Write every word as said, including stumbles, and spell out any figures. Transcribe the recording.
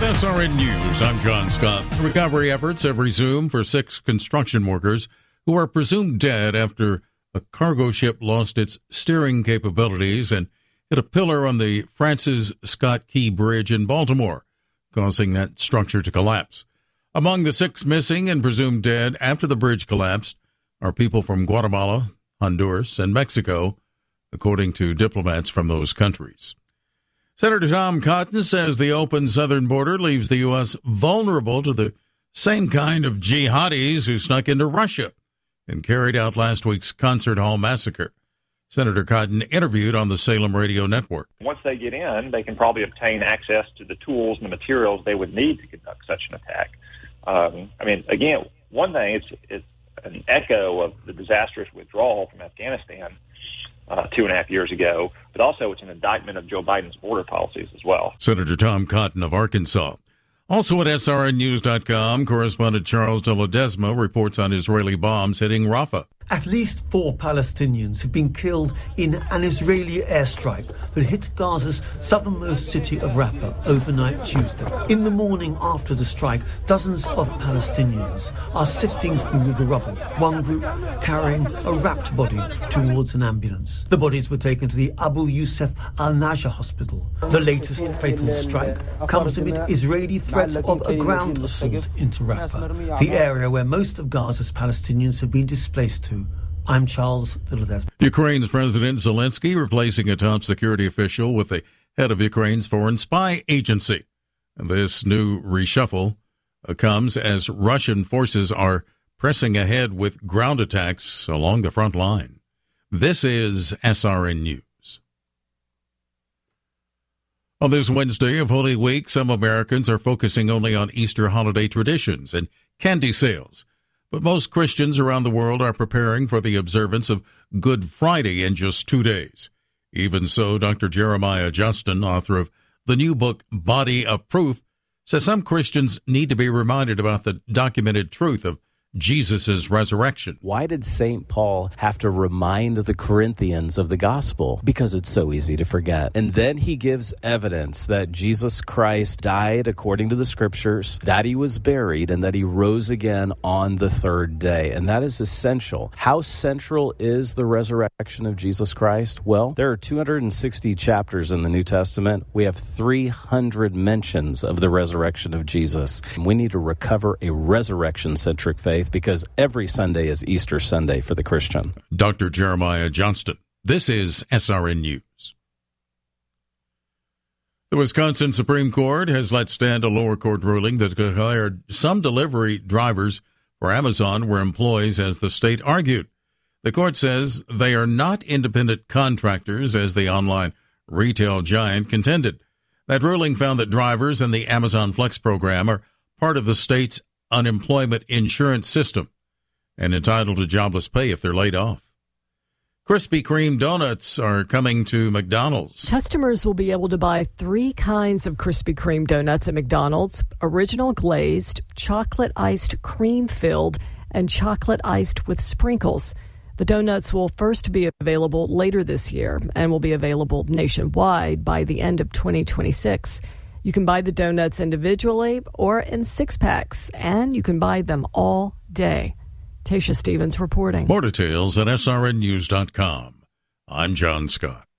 With S R N News, I'm John Scott. Recovery efforts have resumed for six construction workers who are presumed dead after a cargo ship lost its steering capabilities and hit a pillar on the Francis Scott Key Bridge in Baltimore, causing that structure to collapse. Among the six missing and presumed dead after the bridge collapsed are people from Guatemala, Honduras, and Mexico, according to diplomats from those countries. Senator Tom Cotton says the open southern border leaves the U S vulnerable to the same kind of jihadis who snuck into Russia and carried out last week's concert hall massacre. Senator Cotton interviewed on the Salem Radio Network. Once they get in, they can probably obtain access to the tools and the materials they would need to conduct such an attack. Um, I mean, again, one thing, it's, it's an echo of the disastrous withdrawal from Afghanistan Uh, two and a half years ago, but also it's an indictment of Joe Biden's border policies as well. Senator Tom Cotton of Arkansas. Also at S R N News dot com, correspondent Charles de Ledesma reports on Israeli bombs hitting Rafah. At least four Palestinians have been killed in an Israeli airstrike that hit Gaza's southernmost city of Rafah overnight Tuesday. In the morning after the strike, dozens of Palestinians are sifting through the rubble, one group carrying a wrapped body towards an ambulance. The bodies were taken to the Abu Yusuf al-Najah hospital. The latest fatal strike comes amid Israeli threats of a ground assault into Rafah, the area where most of Gaza's Palestinians have been displaced to. I'm Charles de Ledesma. Ukraine's President Zelensky replacing a top security official with the head of Ukraine's foreign spy agency. This new reshuffle comes as Russian forces are pressing ahead with ground attacks along the front line. This is S R N News. On this Wednesday of Holy Week, some Americans are focusing only on Easter holiday traditions and candy sales. But most Christians around the world are preparing for the observance of Good Friday in just two days. Even so, Doctor Jeremiah Justin, author of the new book Body of Proof, says some Christians need to be reminded about the documented truth of Jesus' resurrection. Why did Saint Paul have to remind the Corinthians of the gospel? Because it's so easy to forget. And then he gives evidence that Jesus Christ died according to the scriptures, that he was buried, and that he rose again on the third day. And that is essential. How central is the resurrection of Jesus Christ? Well, there are two hundred sixty chapters in the New Testament. We have three hundred mentions of the resurrection of Jesus. We need to recover a resurrection-centric faith, because every Sunday is Easter Sunday for the Christian. Doctor Jeremiah Johnston. This is S R N News. The Wisconsin Supreme Court has let stand a lower court ruling that declared some delivery drivers for Amazon were employees, as the state argued. The court says they are not independent contractors, as the online retail giant contended. That ruling found that drivers in the Amazon Flex program are part of the state's unemployment insurance system and entitled to jobless pay if they're laid off. Krispy Kreme donuts are coming to McDonald's. Customers will be able to buy three kinds of Krispy Kreme donuts at McDonald's: original glazed, chocolate iced cream filled, and chocolate iced with sprinkles. The donuts will first be available later this year and will be available nationwide by the end of twenty twenty-six. You can buy the donuts individually or in six-packs, and you can buy them all day. Tasha Stevens reporting. More details at S R N News dot com. I'm John Scott.